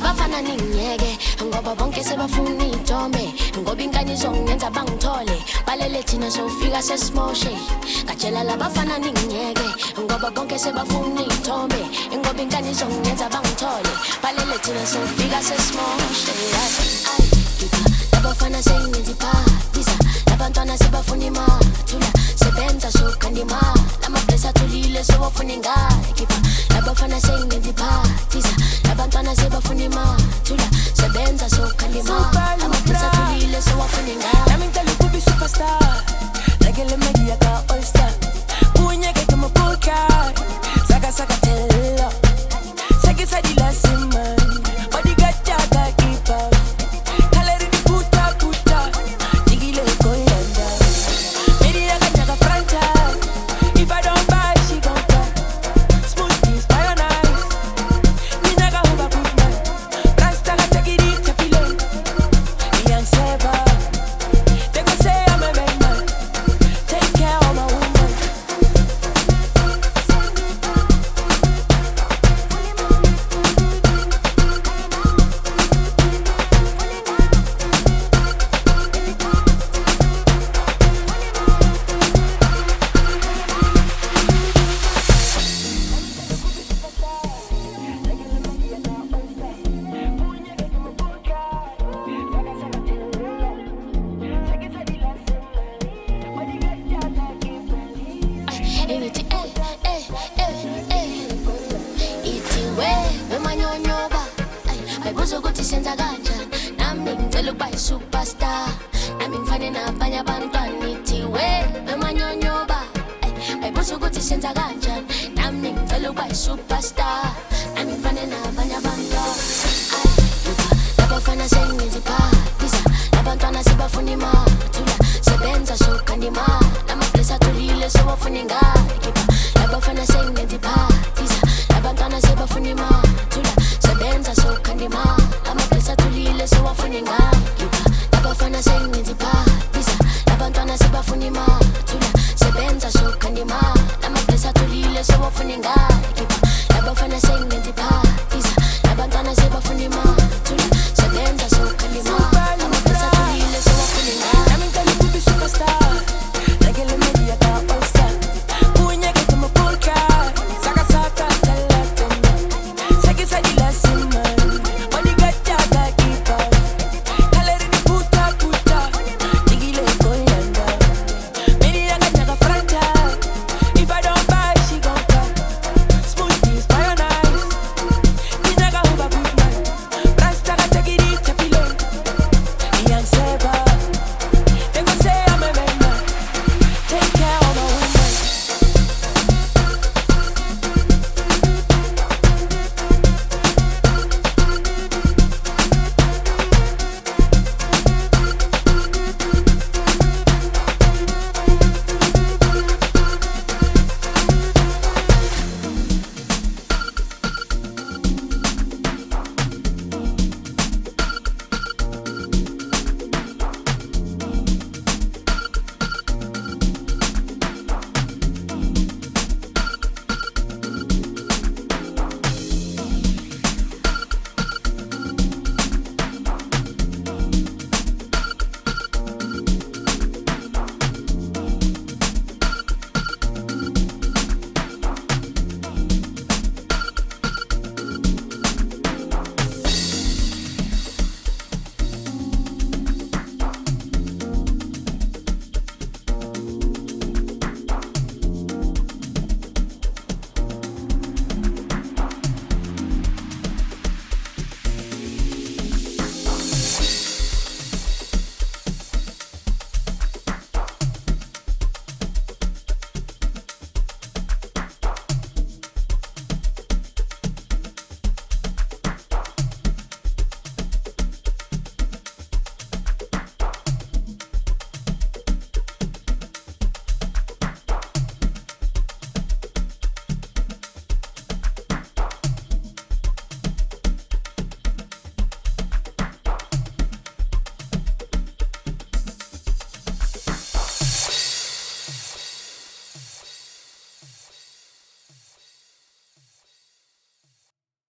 labafana ningiyeke ngoba bonke sebafuna iy'ntombe ngoba inkani izongenza bangithole balele thina sofika sesimoshe ngatshela labafana ningiyeke ngoba bonke sebafuna iy'ntombe ngoba inkani izongenza bangithole balele thina sofika sesimoshe labafana seyingenza iphathisa labantwana sebafuna imathula sebenza sokandima lamablesi athulile sewafuna ingakhipha labafana seyingenza iphathisa labantwana sebafuna imathula sebenza sokandima lamablesi athulile sewafuna ingakhipha nami ngicela ukuba i-superstar like le media ka all star kunyeke kama buka saka saka tell saki sadi la simman body gacha ka ipa kalari di puta puta digile koyanda media ka franchise if I don't buy she gon' buy smoothies mayonnaise nina ka huba kuma rasta ka take it chapile young saver they gon' say I'm a bad man take care of my woman Ithi ithi we manyonyoba ayibuza ukuthi senza kanjani nami ngicela ukuba yi-superstar nami ngifane nabanye abantwana ithi we manyonyoba ayibuza ukuthi senza kanjani nami ngicela ukuba yi-superstar nami ngifane nabanye abantwana labafana seyingenza iphathisa labantwana sebafuna imathula sebenza sokandima lamablesi athulile sewafuna ingakhipha labafana seyingenza iphathisa labantwana sebafuna imathula sebenza sokandima lamablesi athulile sewafuna ingakhipha labafana seyingenza iphathisa